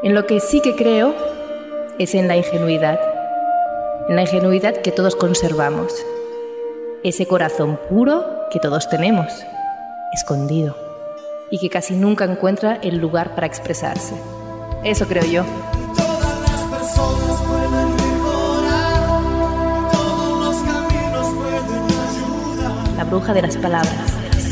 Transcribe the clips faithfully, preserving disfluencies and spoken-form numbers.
En lo que sí que creo es en la ingenuidad, en la ingenuidad que todos conservamos, ese corazón puro que todos tenemos, escondido, y que casi nunca encuentra el lugar para expresarse. Eso creo yo. Todas las personas pueden mejorar, todos los caminos pueden ayudar. La bruja de las palabras.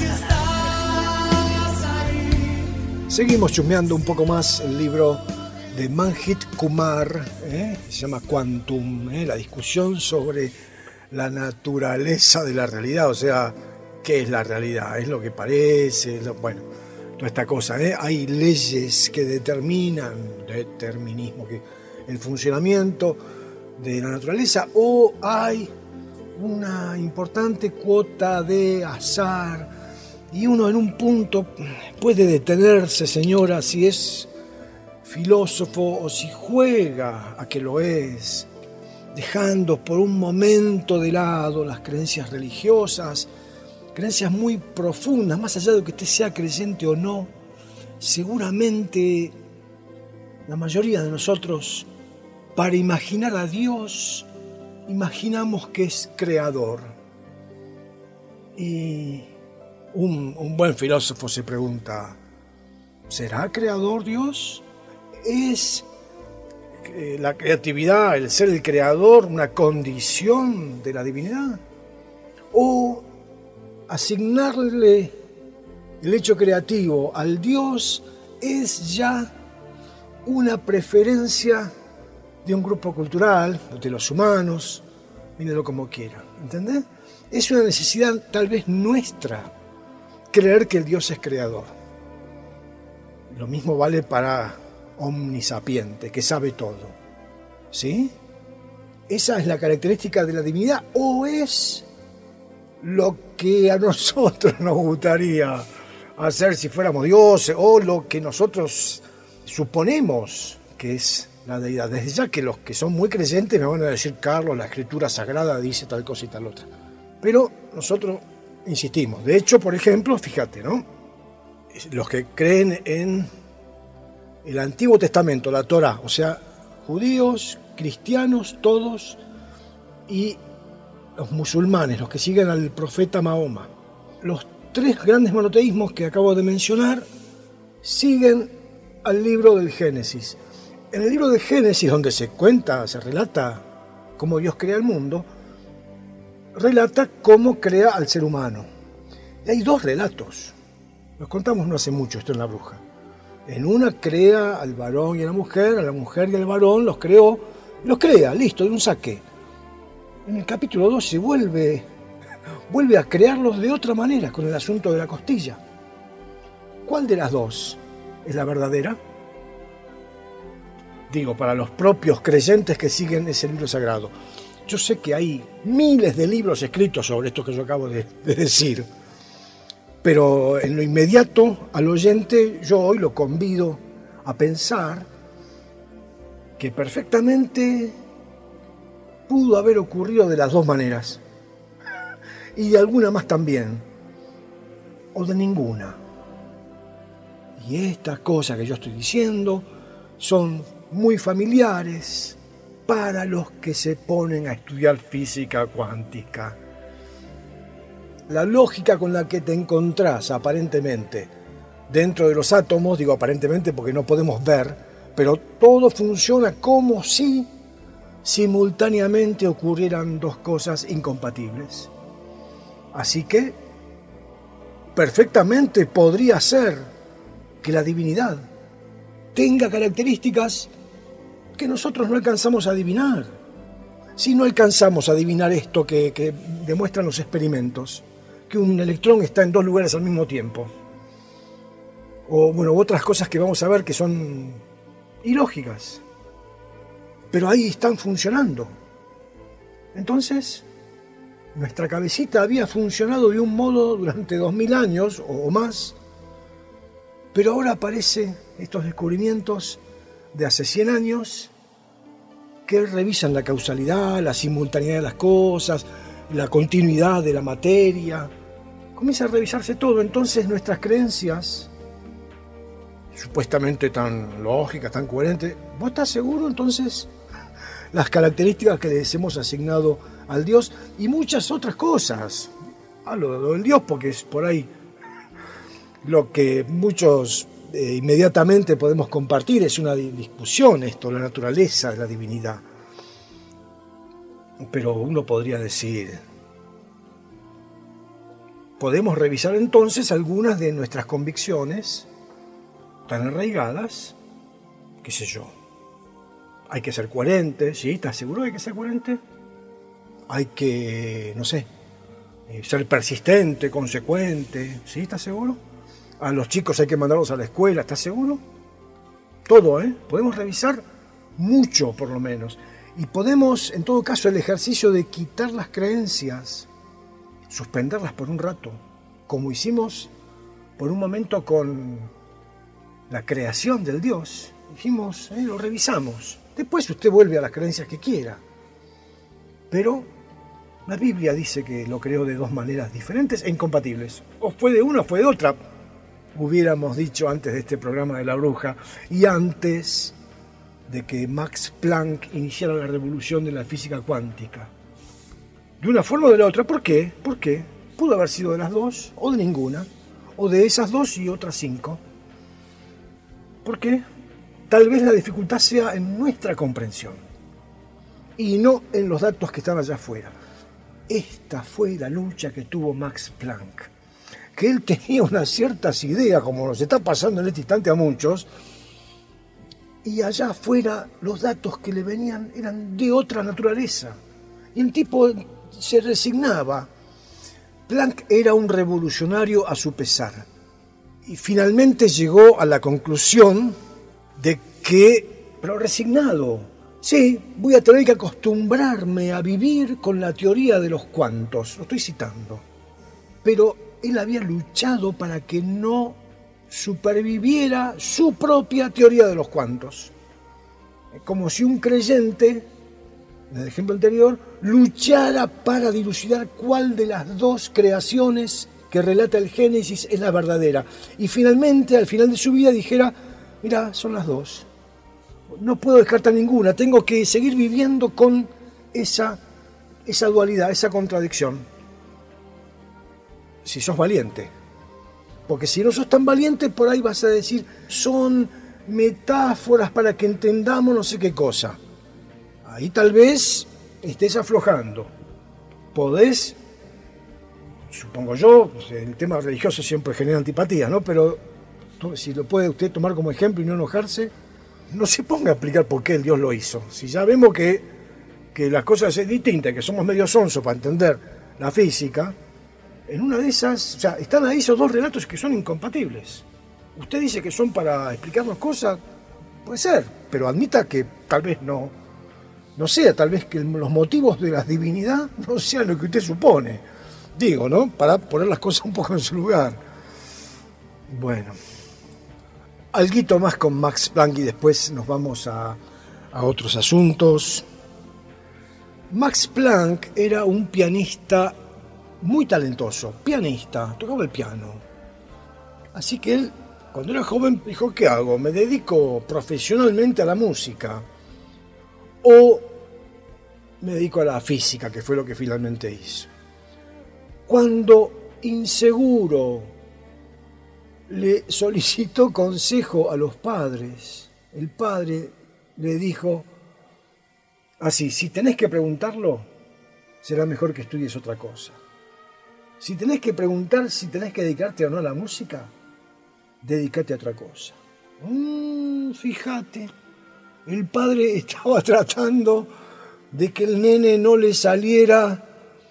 Seguimos chusmeando un poco más el libro de Manjit Kumar, ¿eh? Se llama Quantum, ¿eh? La discusión sobre la naturaleza de la realidad, o sea, ¿qué es la realidad? ¿Es lo que parece? Lo, bueno, toda esta cosa, ¿eh? Hay leyes que determinan, determinismo, que el funcionamiento de la naturaleza, o hay una importante cuota de azar. Y uno en un punto puede detenerse, señora, si es filósofo o si juega a que lo es, dejando por un momento de lado las creencias religiosas, creencias muy profundas, más allá de que usted sea creyente o no. Seguramente la mayoría de nosotros, para imaginar a Dios, imaginamos que es creador. Y Un, un buen filósofo se pregunta, ¿será creador Dios? ¿Es eh, la creatividad, el ser el creador, una condición de la divinidad? ¿O asignarle el hecho creativo al Dios es ya una preferencia de un grupo cultural, de los humanos, mírelo como quiera, ¿entendés? Es una necesidad tal vez nuestra, creer que el Dios es creador. Lo mismo vale para omnisapiente, que sabe todo. ¿Sí? Esa es la característica de la divinidad, o es lo que a nosotros nos gustaría hacer si fuéramos dioses, o lo que nosotros suponemos que es la deidad. Desde ya que los que son muy creyentes me van a decir, Carlos, la escritura sagrada dice tal cosa y tal otra. Pero nosotros insistimos. De hecho, por ejemplo, fíjate, ¿no? Los que creen en el Antiguo Testamento, la Torá, o sea, judíos, cristianos, todos, y los musulmanes, los que siguen al profeta Mahoma. Los tres grandes monoteísmos que acabo de mencionar siguen al libro del Génesis. En el libro del Génesis, donde se cuenta, se relata cómo Dios crea el mundo, relata cómo crea al ser humano. Y hay dos relatos. Los contamos no hace mucho esto en La Bruja. En una crea al varón y a la mujer, a la mujer y al varón los creó, los crea, listo, de un saque. En el capítulo dos se vuelve, vuelve a crearlos de otra manera, con el asunto de la costilla. ¿Cuál de las dos es la verdadera? Digo, para los propios creyentes que siguen ese libro sagrado. Yo sé que hay miles de libros escritos sobre esto que yo acabo de, de decir, pero en lo inmediato al oyente yo hoy lo convido a pensar que perfectamente pudo haber ocurrido de las dos maneras, y de alguna más también, o de ninguna. Y estas cosas que yo estoy diciendo son muy familiares para los que se ponen a estudiar física cuántica. La lógica con la que te encontrás aparentemente dentro de los átomos, digo aparentemente porque no podemos ver, pero todo funciona como si simultáneamente ocurrieran dos cosas incompatibles. Así que perfectamente podría ser que la divinidad tenga características que nosotros no alcanzamos a adivinar. Si no alcanzamos a adivinar esto que, que demuestran los experimentos, que un electrón está en dos lugares al mismo tiempo, o bueno, otras cosas que vamos a ver que son ilógicas, pero ahí están funcionando. Entonces, nuestra cabecita había funcionado de un modo durante dos mil años o más, pero ahora aparecen estos descubrimientos de hace cien años que revisan la causalidad, la simultaneidad de las cosas, la continuidad de la materia. Comienza a revisarse todo. Entonces nuestras creencias supuestamente tan lógica, tan coherente. ¿Vos estás seguro entonces? Las características que les hemos asignado al Dios y muchas otras cosas. Hablo del Dios porque es por ahí lo que muchos eh, inmediatamente podemos compartir. Es una discusión esto, la naturaleza de la divinidad. Pero uno podría decir, podemos revisar entonces algunas de nuestras convicciones tan arraigadas, qué sé yo. Hay que ser coherente, ¿sí? ¿Estás seguro que hay que ser coherente? Hay que, no sé, ser persistente, consecuente, ¿sí? ¿Estás seguro? A los chicos hay que mandarlos a la escuela, ¿estás seguro? Todo, ¿eh? Podemos revisar mucho, por lo menos. Y podemos, en todo caso, el ejercicio de quitar las creencias, suspenderlas por un rato, como hicimos por un momento con la creación del Dios. Dijimos, eh, lo revisamos. Después usted vuelve a las creencias que quiera. Pero la Biblia dice que lo creó de dos maneras diferentes e incompatibles. O fue de una o fue de otra, hubiéramos dicho antes de este programa de la bruja y antes de que Max Planck iniciara la revolución de la física cuántica. De una forma o de la otra. ¿Por qué? ¿Por qué? Pudo haber sido de las dos o de ninguna. O de esas dos y otras cinco. ¿Por qué? Tal vez la dificultad sea en nuestra comprensión y no en los datos que están allá afuera. Esta fue la lucha que tuvo Max Planck, que él tenía unas ciertas ideas, como nos está pasando en este instante a muchos, y allá afuera los datos que le venían eran de otra naturaleza. Y el tipo se resignaba. Planck era un revolucionario a su pesar. Y finalmente llegó a la conclusión de que, pero resignado, sí, voy a tener que acostumbrarme a vivir con la teoría de los cuantos. Lo estoy citando. Pero él había luchado para que no superviviera su propia teoría de los cuantos. Como si un creyente, en el ejemplo anterior, luchara para dilucidar cuál de las dos creaciones que relata el Génesis es la verdadera. Y finalmente, al final de su vida, dijera, mira, son las dos. No puedo descartar ninguna, tengo que seguir viviendo con esa, esa dualidad, esa contradicción. Si sos valiente. Porque si no sos tan valiente, por ahí vas a decir, son metáforas para que entendamos no sé qué cosa. Ahí tal vez estés aflojando. Podés, supongo yo, el tema religioso siempre genera antipatía, ¿no? Pero si lo puede usted tomar como ejemplo y no enojarse, no se ponga a explicar por qué el Dios lo hizo. Si ya vemos que, que las cosas son distintas, que somos medio sonsos para entender la física, en una de esas, o sea, están ahí esos dos relatos que son incompatibles. Usted dice que son para explicarnos cosas, puede ser, pero admita que tal vez no, no sea, tal vez que los motivos de la divinidad no sean lo que usted supone. Digo, ¿no? Para poner las cosas un poco en su lugar. Bueno, alguito más con Max Planck y después nos vamos a, a otros asuntos. Max Planck era un pianista muy talentoso, pianista, tocaba el piano. Así que él, cuando era joven, dijo, ¿qué hago? ¿Me dedico profesionalmente a la música? ¿O me dedico a la física, que fue lo que finalmente hizo? Cuando, inseguro, le solicitó consejo a los padres, el padre le dijo, así, si tenés que preguntarlo, será mejor que estudies otra cosa. Si tenés que preguntar si tenés que dedicarte o no a la música, dedícate a otra cosa. Mm, fíjate, el padre estaba tratando de que el nene no le saliera,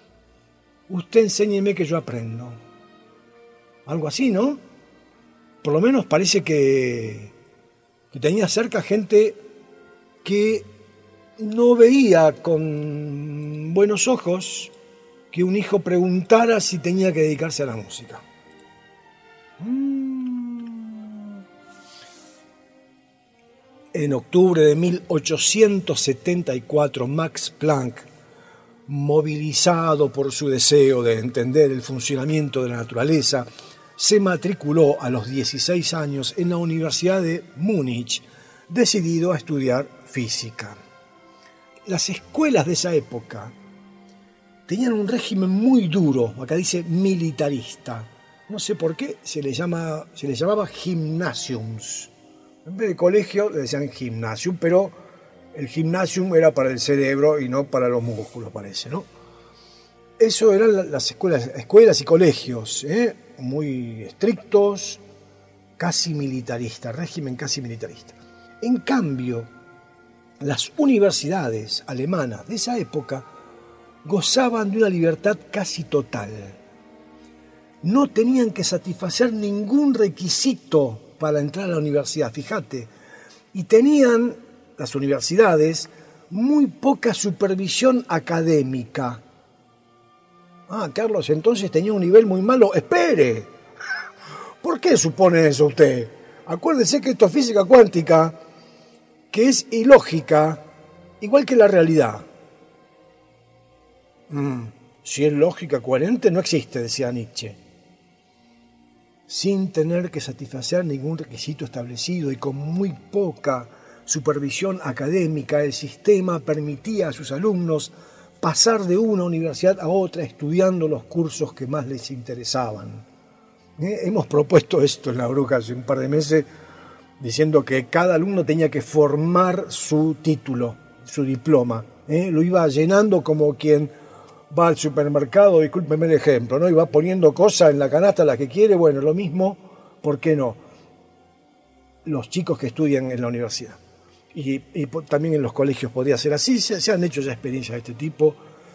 usted enséñeme que yo aprendo. Algo así, ¿no? Por lo menos parece que, que tenía cerca gente que no veía con buenos ojos que un hijo preguntara si tenía que dedicarse a la música. En octubre de mil ochocientos setenta y cuatro, Max Planck, movilizado por su deseo de entender el funcionamiento de la naturaleza, se matriculó a los dieciséis años en la Universidad de Múnich, decidido a estudiar física. Las escuelas de esa época tenían un régimen muy duro, acá dice militarista. No sé por qué se le, llama, se le llamaba gymnasiums. En vez de colegio le decían gymnasium, pero el gymnasium era para el cerebro y no para los músculos, parece, ¿no? Eso eran las escuelas, escuelas y colegios, ¿eh? Muy estrictos, casi militaristas, régimen casi militarista. En cambio, las universidades alemanas de esa época gozaban de una libertad casi total. No tenían que satisfacer ningún requisito para entrar a la universidad, fíjate. Y tenían, las universidades, muy poca supervisión académica. Ah, Carlos, entonces tenía un nivel muy malo. ¡Espere! ¿Por qué supone eso usted? Acuérdese que esto es física cuántica, que es ilógica, igual que la realidad. Mm, si es lógica coherente, no existe, decía Nietzsche. Sin tener que satisfacer ningún requisito establecido y con muy poca supervisión académica, el sistema permitía a sus alumnos pasar de una universidad a otra estudiando los cursos que más les interesaban. ¿Eh? Hemos propuesto esto en La Bruja hace un par de meses, diciendo que cada alumno tenía que formar su título, su diploma. ¿Eh? Lo iba llenando como quien va al supermercado, discúlpeme el ejemplo, ¿no? Y va poniendo cosas en la canasta, las que quiere. Bueno, lo mismo, ¿por qué no? Los chicos que estudian en la universidad. Y, y también en los colegios podría ser así, se, se han hecho ya experiencias de este tipo.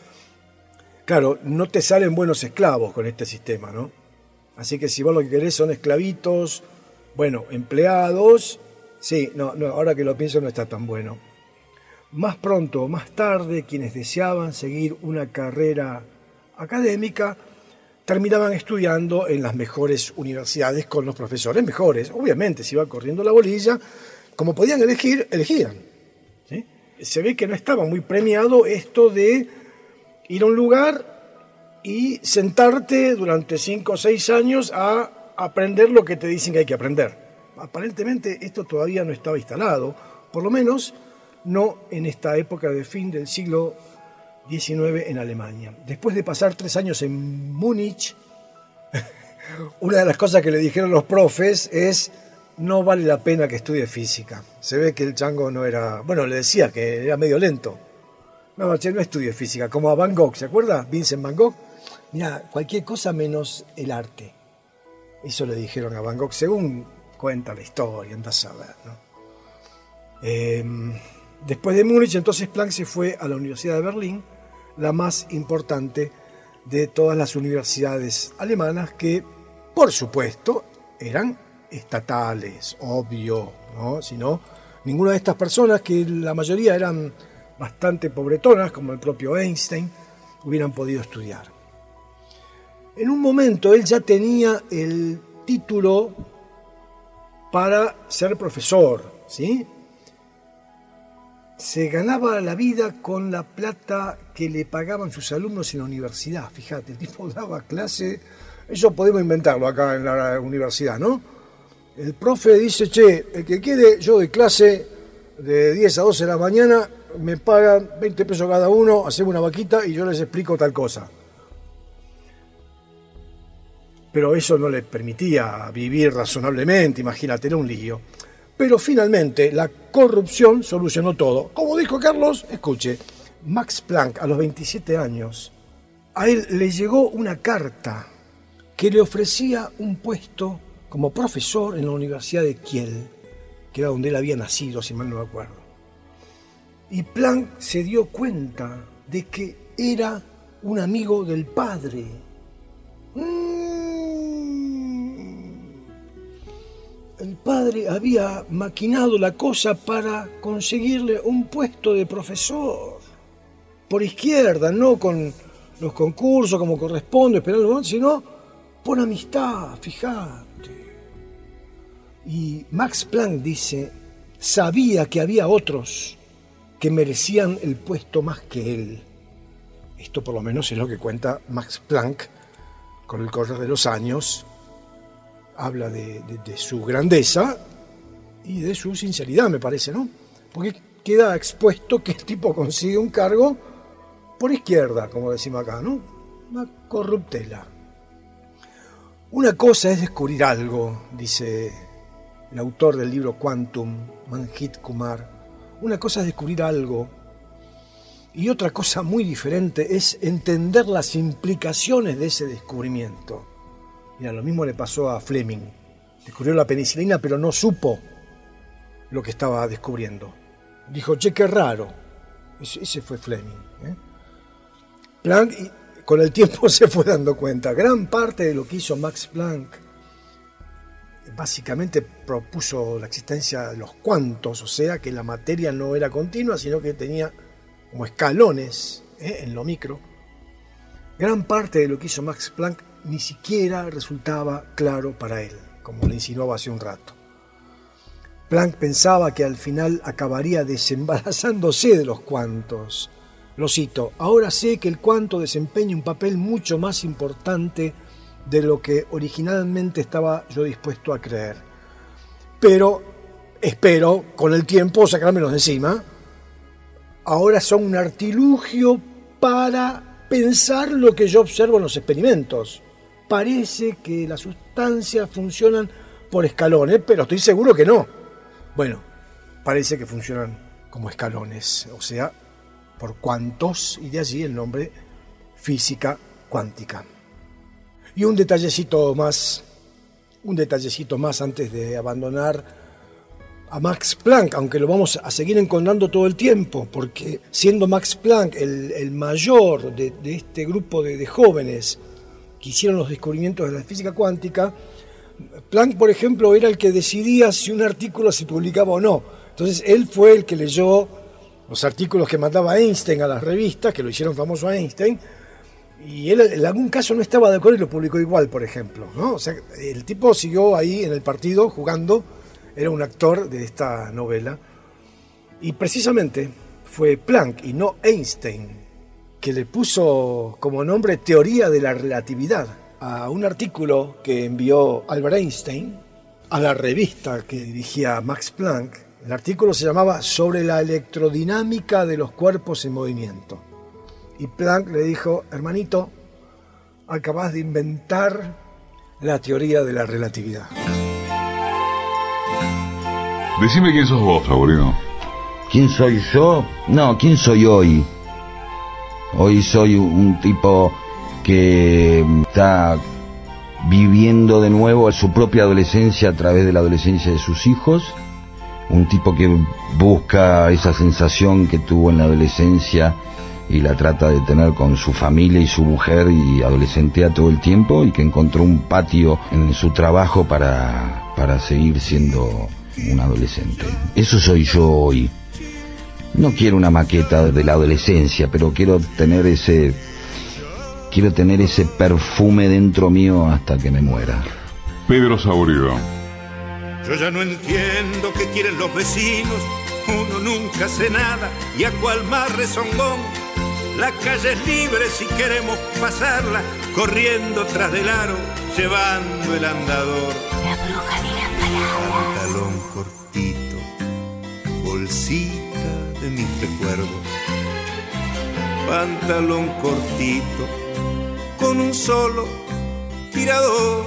Claro, no te salen buenos esclavos con este sistema, ¿no? Así que si vos lo que querés son esclavitos, bueno, empleados, sí, no, no, ahora que lo pienso no está tan bueno. Más pronto o más tarde, quienes deseaban seguir una carrera académica terminaban estudiando en las mejores universidades con los profesores mejores. Obviamente, si iba corriendo la bolilla, como podían elegir, elegían. ¿Sí? Se ve que no estaba muy premiado esto de ir a un lugar y sentarte durante cinco o seis años a aprender lo que te dicen que hay que aprender. Aparentemente esto todavía no estaba instalado, por lo menos no en esta época de fin del siglo diecinueve en Alemania. Después de pasar tres años en Múnich, una de las cosas que le dijeron los profes es: no vale la pena que estudie física. Se ve que el chango no era... Bueno, le decía que era medio lento. No, che, no estudie física. Como a Van Gogh, ¿se acuerda? Vincent Van Gogh. Mira, cualquier cosa menos el arte. Eso le dijeron a Van Gogh, según cuenta la historia, andás a ver, ¿no? Eh, después de Múnich, entonces Planck se fue a la Universidad de Berlín, la más importante de todas las universidades alemanas, que, por supuesto, eran estatales, obvio, ¿no? Si no, ninguna de estas personas, que la mayoría eran bastante pobretonas, como el propio Einstein, hubieran podido estudiar. En un momento él ya tenía el título para ser profesor, ¿sí? Se ganaba la vida con la plata que le pagaban sus alumnos en la universidad. Fíjate, el tipo daba clase, eso podemos inventarlo acá en la universidad, ¿no? El profe dice: che, el que quiere, yo doy clase de diez a doce de la mañana, me pagan veinte pesos cada uno, hacemos una vaquita y yo les explico tal cosa. Pero eso no le permitía vivir razonablemente, imagínate, era un lío. Pero finalmente la corrupción solucionó todo. Como dijo Carlos, escuche, Max Planck, a los veintisiete años, a él le llegó una carta que le ofrecía un puesto como profesor en la Universidad de Kiel, que era donde él había nacido, si mal no me acuerdo. Y Planck se dio cuenta de que era un amigo del padre. El padre había maquinado la cosa para conseguirle un puesto de profesor. Por izquierda, no con los concursos como corresponde, esperando, sino por amistad, fíjate. Y Max Planck dice, sabía que había otros que merecían el puesto más que él. Esto por lo menos es lo que cuenta Max Planck con el correr de los años, habla de, de, de su grandeza y de su sinceridad, me parece, ¿no? Porque queda expuesto que el tipo consigue un cargo por izquierda, como decimos acá, ¿no? Una corruptela. Una cosa es descubrir algo, dice el autor del libro Quantum, Manjit Kumar. Una cosa es descubrir algo y otra cosa muy diferente es entender las implicaciones de ese descubrimiento. Mira, lo mismo le pasó a Fleming. Descubrió la penicilina, pero no supo lo que estaba descubriendo. Dijo, che, qué raro. Ese, ese fue Fleming. ¿eh? Planck, y con el tiempo se fue dando cuenta. Gran parte de lo que hizo Max Planck básicamente propuso la existencia de los cuantos, o sea, que la materia no era continua, sino que tenía como escalones ¿eh? en lo micro. Gran parte de lo que hizo Max Planck ni siquiera resultaba claro para él, como le insinuaba hace un rato. Planck pensaba que al final acabaría desembarazándose de los cuantos. Lo cito, ahora sé que el cuanto desempeña un papel mucho más importante de lo que originalmente estaba yo dispuesto a creer. Pero espero, con el tiempo, sacármelos de encima. Ahora son un artilugio para pensar lo que yo observo en los experimentos. Parece que las sustancias funcionan por escalones, pero estoy seguro que no. Bueno, parece que funcionan como escalones, o sea, por cuantos, y de allí el nombre física cuántica. Y un detallecito más, un detallecito más antes de abandonar a Max Planck, aunque lo vamos a seguir encontrando todo el tiempo, porque siendo Max Planck el, el mayor de, de este grupo de, de jóvenes que hicieron los descubrimientos de la física cuántica, Planck, por ejemplo, era el que decidía si un artículo se publicaba o no. Entonces, él fue el que leyó los artículos que mandaba Einstein a las revistas, que lo hicieron famoso a Einstein, y él en algún caso no estaba de acuerdo y lo publicó igual, por ejemplo, ¿no? O sea, el tipo siguió ahí en el partido jugando, era un actor de esta novela, y precisamente fue Planck y no Einstein que le puso como nombre teoría de la relatividad a un artículo que envió Albert Einstein a la revista que dirigía Max Planck. El artículo se llamaba Sobre la electrodinámica de los cuerpos en movimiento. Y Planck le dijo, hermanito, acabas de inventar la teoría de la relatividad. Decime quién sos vos, Saborino. ¿Quién soy yo? No, ¿quién soy hoy? Hoy soy un tipo que está viviendo de nuevo su propia adolescencia a través de la adolescencia de sus hijos. Un tipo que busca esa sensación que tuvo en la adolescencia y la trata de tener con su familia y su mujer y adolescentea todo el tiempo, y que encontró un patio en su trabajo para, para seguir siendo un adolescente. Eso soy yo hoy. No quiero una maqueta de la adolescencia, pero quiero tener ese quiero tener ese perfume dentro mío hasta que me muera. Pedro Saborido. Yo ya no entiendo qué quieren los vecinos, uno nunca hace nada y a cual más rezongón. La calle es libre si queremos pasarla, corriendo tras del aro, llevando el andador. La bruja de la palabra. Pantalón cortito, bolsita de mis recuerdos. Pantalón cortito, con un solo tirador.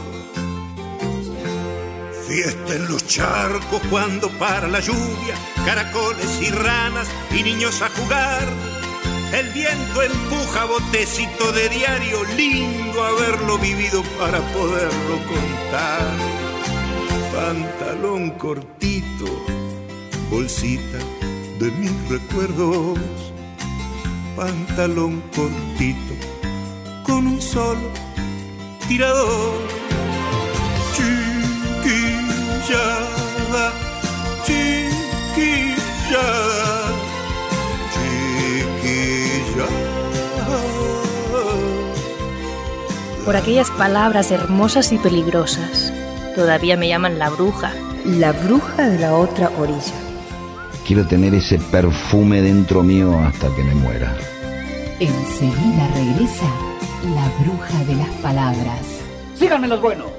Fiesta en los charcos cuando para la lluvia, caracoles y ranas y niños a jugar. El viento empuja botecito de diario, lindo haberlo vivido para poderlo contar. Pantalón cortito, bolsita de mis recuerdos. Pantalón cortito, con un solo tirador. Chiquillada, chiquillada, Por aquellas palabras hermosas y peligrosas, todavía me llaman la bruja. La bruja de la otra orilla. Quiero tener ese perfume dentro mío hasta que me muera. Enseguida regresa la bruja de las palabras. Síganme los buenos.